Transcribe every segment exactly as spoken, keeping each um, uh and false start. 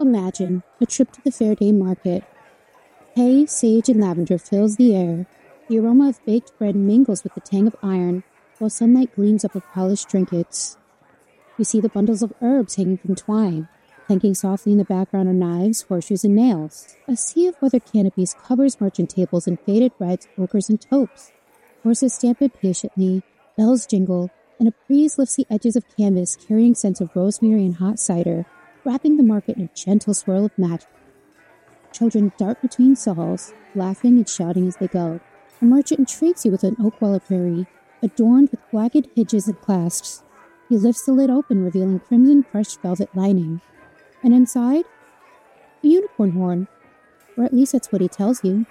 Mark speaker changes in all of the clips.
Speaker 1: Imagine a trip to the Fairday market. Hay, sage, and lavender fills the air. The aroma of baked bread mingles with the tang of iron, while sunlight gleams up of polished trinkets. You see the bundles of herbs hanging from twine. Clanking softly in the background are knives, horseshoes, and nails. A sea of weathered canopies covers merchant tables in faded reds, ochres, and taupes. Horses stamp impatiently, bells jingle, and a breeze lifts the edges of canvas carrying scents of rosemary and hot cider, wrapping the market in a gentle swirl of magic. Children dart between stalls, laughing and shouting as they go. A merchant intrigues you with an oak reliquary, adorned with blacked hinges and clasps. He lifts the lid open, revealing crimson crushed velvet lining. And inside, a unicorn horn, or at least that's what he tells you.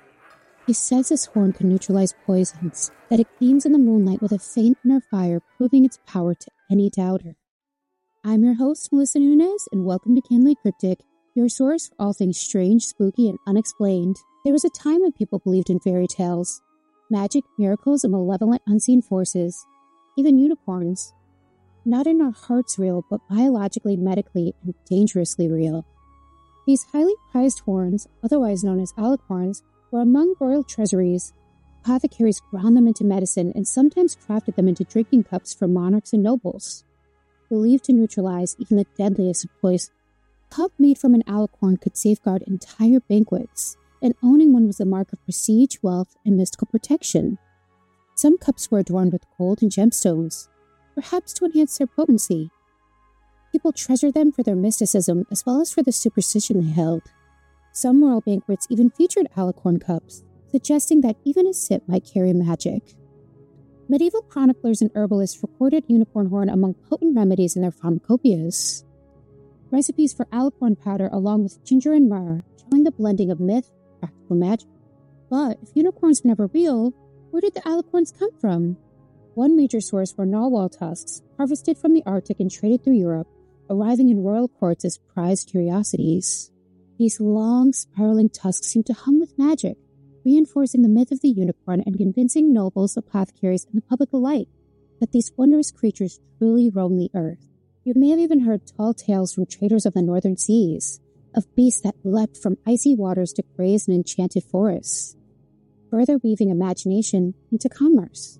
Speaker 1: He says this horn can neutralize poisons, that it gleams in the moonlight with a faint inner fire, proving its power to any doubter. I'm your host, Melissa Nunes, and welcome to Candidly Cryptic, your source for all things strange, spooky, and unexplained. There was a time when people believed in fairy tales, magic, miracles, and malevolent unseen forces, even unicorns. Not in our hearts real, but biologically, medically, and dangerously real. These highly prized horns, otherwise known as alicorns, were among royal treasuries. Apothecaries ground them into medicine and sometimes crafted them into drinking cups for monarchs and nobles, believed to neutralize even the deadliest of poison. A cup made from an alicorn could safeguard entire banquets, and owning one was a mark of prestige, wealth, and mystical protection. Some cups were adorned with gold and gemstones, perhaps to enhance their potency. People treasured them for their mysticism as well as for the superstition they held. Some royal banquets even featured alicorn cups, suggesting that even a sip might carry magic. Medieval chroniclers and herbalists recorded unicorn horn among potent remedies in their pharmacopoeias. Recipes for alicorn powder along with ginger and myrrh, showing the blending of myth and practical magic. But if unicorns were never real, where did the alicorns come from? One major source were narwhal tusks, harvested from the Arctic and traded through Europe, arriving in royal courts as prized curiosities. These long, spiraling tusks seemed to hum with magic, reinforcing the myth of the unicorn and convincing nobles, apothecaries, and the public alike that these wondrous creatures truly roam the earth. You may have even heard tall tales from traders of the northern seas, of beasts that leapt from icy waters to graze in enchanted forests, further weaving imagination into commerce.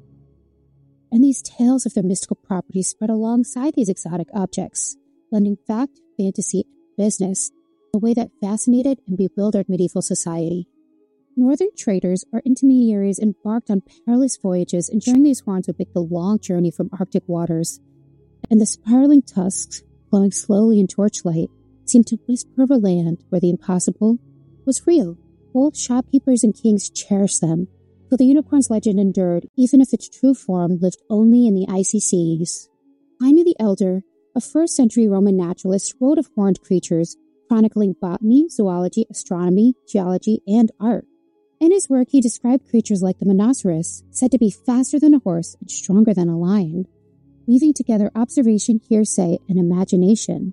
Speaker 1: And these tales of their mystical properties spread alongside these exotic objects, blending fact, fantasy, and business in a way that fascinated and bewildered medieval society. Northern traders or intermediaries embarked on perilous voyages, ensuring these horns would make the long journey from Arctic waters, and the spiraling tusks, glowing slowly in torchlight, seemed to whisper of a land where the impossible was real. Both shopkeepers and kings cherished them, so the unicorn's legend endured, even if its true form lived only in the icy seas. Pliny the Elder, a first-century Roman naturalist, wrote of horned creatures, chronicling botany, zoology, astronomy, geology, and art. In his work, he described creatures like the Monoceros, said to be faster than a horse and stronger than a lion, weaving together observation, hearsay, and imagination.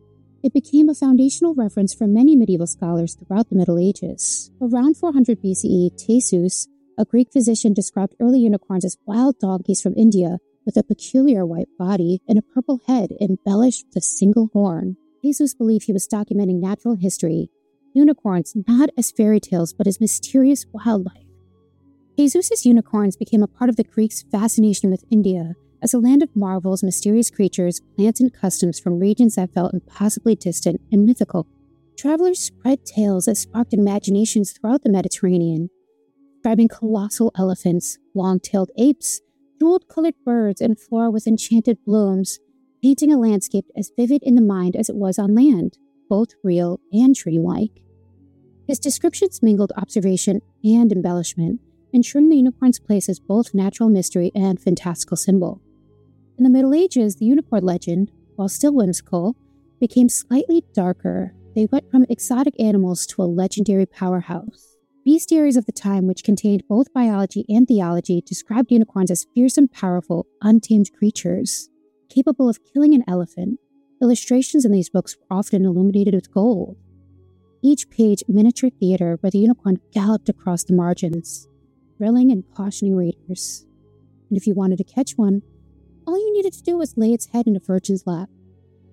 Speaker 1: It became a foundational reference for many medieval scholars throughout the Middle Ages. Around four hundred B C E, Theseus, a Greek physician, described early unicorns as wild donkeys from India with a peculiar white body and a purple head embellished with a single horn. Theseus believed he was documenting natural history, unicorns not as fairy tales but as mysterious wildlife. Theseus's unicorns became a part of the Greeks' fascination with India as a land of marvels, mysterious creatures, plants, and customs from regions that felt impossibly distant and mythical. Travelers spread tales that sparked imaginations throughout the Mediterranean, describing colossal elephants, long-tailed apes, jeweled-colored birds, and flora with enchanted blooms, painting a landscape as vivid in the mind as it was on land, both real and dreamlike. His descriptions mingled observation and embellishment, ensuring the unicorn's place as both natural mystery and fantastical symbol. In the Middle Ages, the unicorn legend, while still whimsical, became slightly darker. They went from exotic animals to a legendary powerhouse. Bestiaries of the time, which contained both biology and theology, described unicorns as fierce and powerful, untamed creatures, capable of killing an elephant. Illustrations in these books were often illuminated with gold. Each page a miniature theater where the unicorn galloped across the margins, thrilling and cautioning readers. And if you wanted to catch one, all you needed to do was lay its head in a virgin's lap.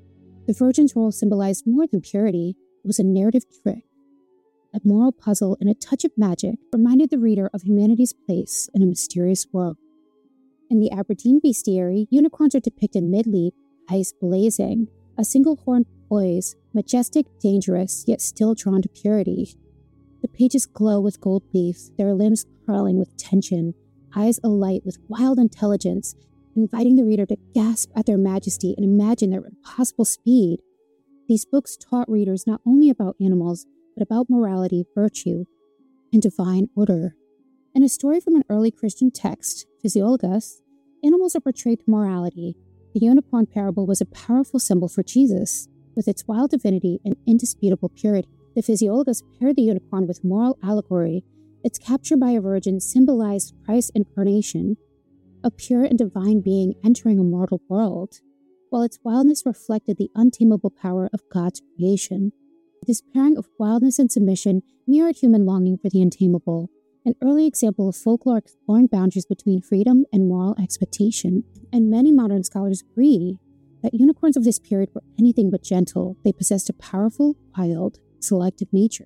Speaker 1: The Virgin's role symbolized more than purity. It was a narrative trick. A moral puzzle and a touch of magic reminded the reader of humanity's place in a mysterious world. In the Aberdeen Bestiary, unicorns are depicted mid-leap, eyes blazing, a single horn poise, majestic, dangerous, yet still drawn to purity. The pages glow with gold leaf, their limbs curling with tension, eyes alight with wild intelligence, inviting the reader to gasp at their majesty and imagine their impossible speed. These books taught readers not only about animals, but about morality, virtue, and divine order. In a story from an early Christian text, Physiologus, animals are portrayed through morality. The unicorn parable was a powerful symbol for Jesus, with its wild divinity and indisputable purity. The Physiologus paired the unicorn with moral allegory. Its capture by a virgin symbolized Christ's incarnation, a pure and divine being entering a mortal world, while its wildness reflected the untamable power of God's creation. This pairing of wildness and submission mirrored human longing for the untamable, an early example of folklore exploring boundaries between freedom and moral expectation. And many modern scholars agree that unicorns of this period were anything but gentle. They possessed a powerful, wild, selective nature.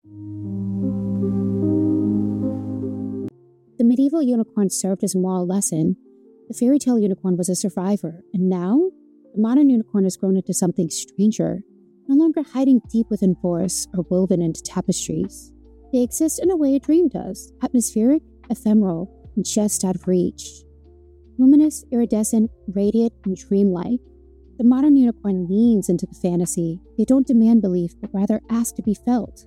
Speaker 1: The medieval unicorn served as a moral lesson. The fairy tale unicorn was a survivor, and now the modern unicorn has grown into something stranger, no longer hiding deep within forests or woven into tapestries. They exist in a way a dream does, atmospheric, ephemeral, and just out of reach. Luminous, iridescent, radiant, and dreamlike, the modern unicorn leans into the fantasy. They don't demand belief, but rather ask to be felt.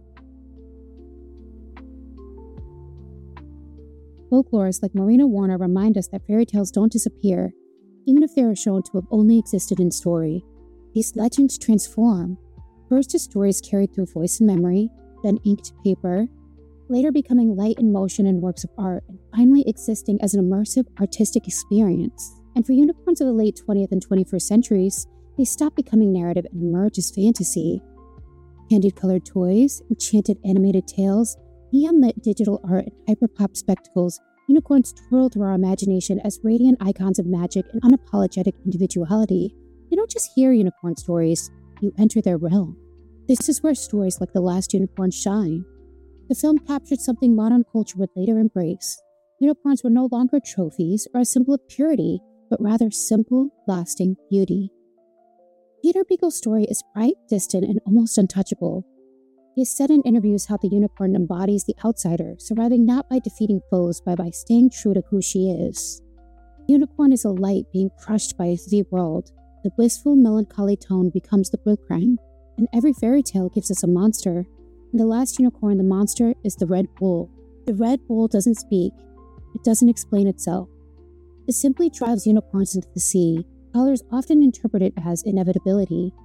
Speaker 1: Folklorists like Marina Warner remind us that fairy tales don't disappear, even if they are shown to have only existed in story. These legends transform, first as stories carried through voice and memory, then ink to paper, later becoming light in motion and works of art, and finally existing as an immersive artistic experience. And for unicorns of the late twentieth and twenty-first centuries, they stop becoming narrative and emerge as fantasy. Candy-colored toys, enchanted animated tales, neon-lit digital art, and hyperpop spectacles, unicorns twirl through our imagination as radiant icons of magic and unapologetic individuality. You don't just hear unicorn stories, you enter their realm. This is where stories like The Last Unicorn shine. The film captured something modern culture would later embrace. Unicorns were no longer trophies or a symbol of purity, but rather simple, lasting beauty. Peter Beagle's story is bright, distant, and almost untouchable. He has said in interviews how the unicorn embodies the outsider, surviving not by defeating foes, but by staying true to who she is. The unicorn is a light being crushed by the world. The blissful, melancholy tone becomes the boomerang, and every fairy tale gives us a monster. In The Last Unicorn, the monster is the Red Bull. The Red Bull doesn't speak. It doesn't explain itself. It simply drives unicorns into the sea. Scholars often interpret it as inevitability,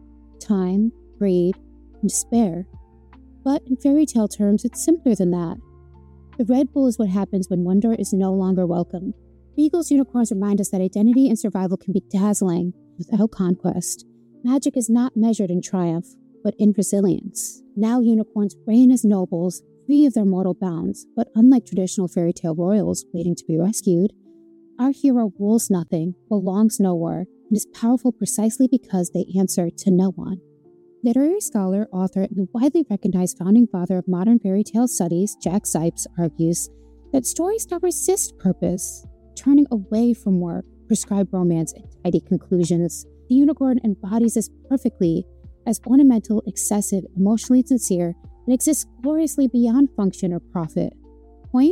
Speaker 1: time, greed, and despair. But in fairy tale terms, it's simpler than that. The Red Bull is what happens when wonder is no longer welcome. Beagle's unicorns remind us that identity and survival can be dazzling without conquest. Magic is not measured in triumph, but in resilience. Now unicorns reign as nobles, free of their mortal bounds, but unlike traditional fairy tale royals waiting to be rescued, our hero rules nothing, belongs nowhere, and is powerful precisely because they answer to no one. Literary scholar, author, and widely recognized founding father of modern fairy tale studies, Jack Zipes, argues that stories now resist purpose, turning away from work, prescribed romance, and tidy conclusions. The unicorn embodies this perfectly as ornamental, excessive, emotionally sincere, and exists gloriously beyond function or profit. Point?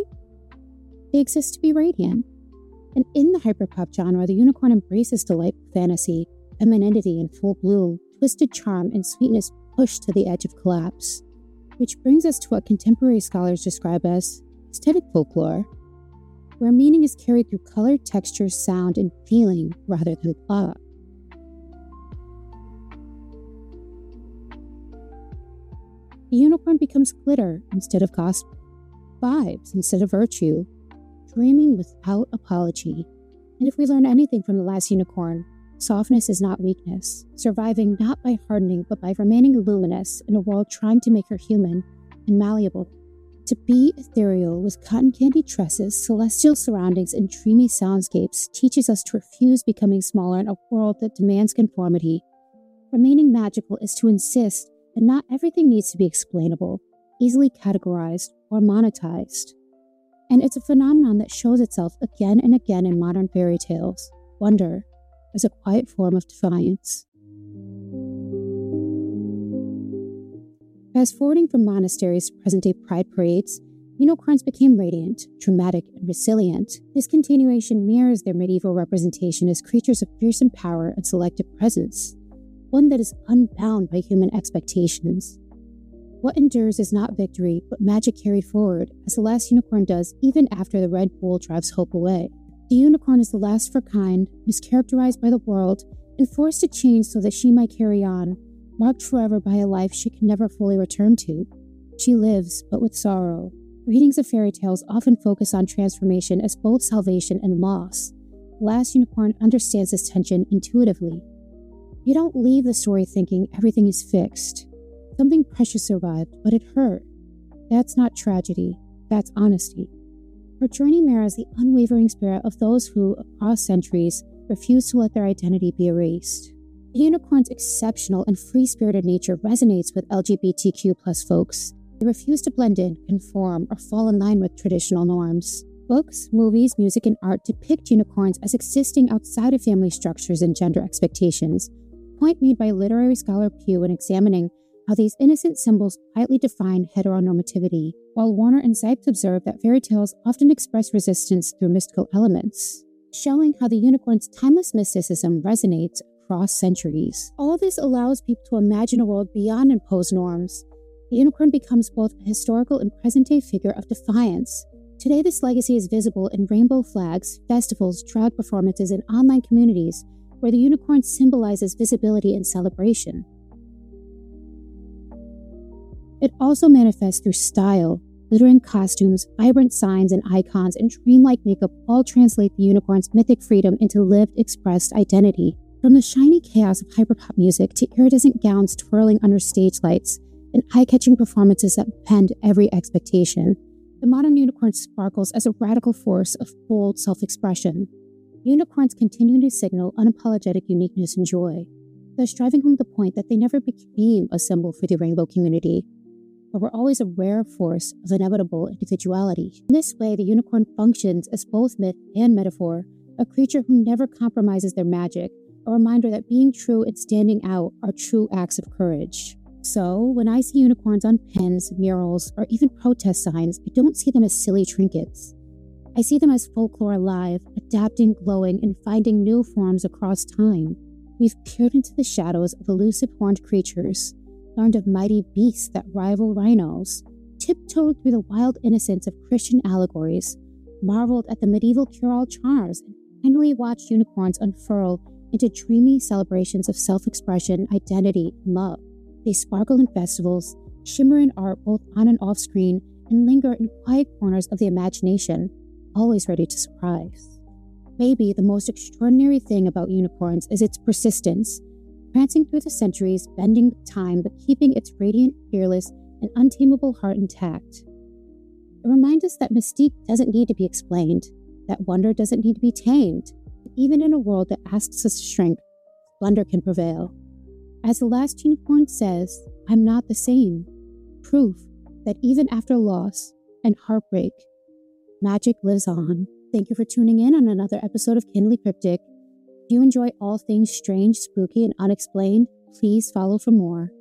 Speaker 1: They exist to be radiant. And in the hyperpop genre, the unicorn embraces delightful fantasy, femininity in full bloom, twisted charm, and sweetness pushed to the edge of collapse. Which brings us to what contemporary scholars describe as aesthetic folklore, where meaning is carried through color, texture, sound, and feeling rather than plot. The unicorn becomes glitter instead of gospel, vibes instead of virtue, dreaming without apology. And if we learn anything from The Last Unicorn, softness is not weakness, surviving not by hardening but by remaining luminous in a world trying to make her human and malleable. To be ethereal with cotton candy tresses, celestial surroundings, and dreamy soundscapes teaches us to refuse becoming smaller in a world that demands conformity. Remaining magical is to insist that not everything needs to be explainable, easily categorized, or monetized. And it's a phenomenon that shows itself again and again in modern fairy tales. Wonder is a quiet form of defiance. Fast forwarding from monasteries to present-day pride parades, unicorns became radiant, dramatic, and resilient. This continuation mirrors their medieval representation as creatures of fearsome power and selective presence, one that is unbound by human expectations. What endures is not victory, but magic carried forward, as the last unicorn does even after the red bull drives hope away. The unicorn is the last of her kind, mischaracterized by the world, and forced to change so that she might carry on, marked forever by a life she can never fully return to. She lives, but with sorrow. Readings of fairy tales often focus on transformation as both salvation and loss. The last unicorn understands this tension intuitively. You don't leave the story thinking everything is fixed. Something precious survived, but it hurt. That's not tragedy. That's honesty. Her journey mirrors the unwavering spirit of those who, across centuries, refuse to let their identity be erased. The unicorn's exceptional and free-spirited nature resonates with L G B T Q plus folks. They refuse to blend in, conform, or fall in line with traditional norms. Books, movies, music, and art depict unicorns as existing outside of family structures and gender expectations, a point made by literary scholar Pugh in examining how these innocent symbols quietly define heteronormativity, while Warner and Sipes observe that fairy tales often express resistance through mystical elements, showing how the unicorn's timeless mysticism resonates across centuries. All this allows people to imagine a world beyond imposed norms. The unicorn becomes both a historical and present-day figure of defiance. Today, this legacy is visible in rainbow flags, festivals, drag performances, and online communities, where the unicorn symbolizes visibility and celebration. It also manifests through style. Glittering costumes, vibrant signs and icons, and dreamlike makeup all translate the unicorn's mythic freedom into lived, expressed identity. From the shiny chaos of hyperpop music to iridescent gowns twirling under stage lights, and eye-catching performances that bend every expectation, the modern unicorn sparkles as a radical force of bold self-expression. Unicorns continue to signal unapologetic uniqueness and joy, thus driving home the point that they never became a symbol for the rainbow community, but were always a rare force of inevitable individuality. In this way, the unicorn functions as both myth and metaphor, a creature who never compromises their magic, a reminder that being true and standing out are true acts of courage. So, when I see unicorns on pins, murals, or even protest signs, I don't see them as silly trinkets. I see them as folklore alive, adapting, glowing, and finding new forms across time. We've peered into the shadows of elusive horned creatures, learned of mighty beasts that rival rhinos, tiptoed through the wild innocence of Christian allegories, marveled at the medieval cure-all charms, and finally watched unicorns unfurl into dreamy celebrations of self-expression, identity, and love. They sparkle in festivals, shimmer in art both on and off screen, and linger in quiet corners of the imagination, always ready to surprise. Maybe the most extraordinary thing about unicorns is its persistence, prancing through the centuries, bending time, but keeping its radiant, fearless, and untamable heart intact. It reminds us that mystique doesn't need to be explained, that wonder doesn't need to be tamed. Even in a world that asks us to shrink, splendor can prevail. As the last unicorn says, I'm not the same. Proof that even after loss and heartbreak, magic lives on. Thank you for tuning in on another episode of Kindly Cryptic. If you enjoy all things strange, spooky, and unexplained, please follow for more.